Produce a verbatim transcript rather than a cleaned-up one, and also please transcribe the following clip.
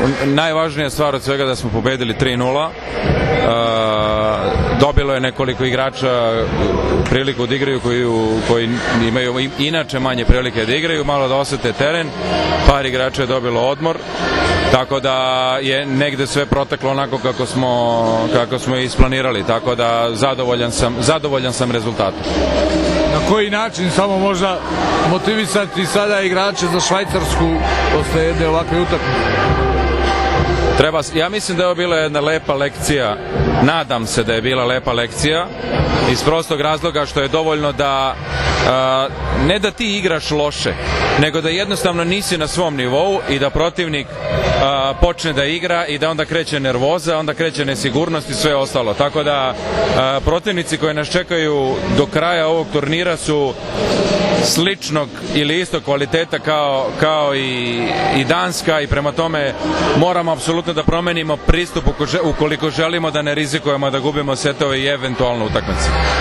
najvažnija stvar od svega da smo pobedili tri nula. Dobilo je nekoliko igrača priliku da igraju koji, koji imaju inače manje prilike da igraju, malo da osete teren, par igrača je dobilo odmor, tako da je negde sve proteklo onako kako smo, kako smo isplanirali, tako da zadovoljan sam, zadovoljan sam rezultatom. Na koji način samo možda motivisati sada igrače za Švajcarsku posle jedne ovakve utakmice? Treba, ja mislim da je ovo bila jedna lepa lekcija, nadam se da je bila lepa lekcija, iz prostog razloga što je dovoljno da, a, ne da ti igraš loše, nego da jednostavno nisi na svom nivou i da protivnik a, počne da igra i da onda kreće nervoza, onda kreće nesigurnost i sve ostalo. Tako da a, protivnici koji nas čekaju do kraja ovog turnira su sličnog ili istog kvaliteta kao, kao i, i Danska, i prema tome moramo apsolutno da promenimo pristup ukoliko želimo da ne rizikujemo da gubimo setove i eventualno utakmice.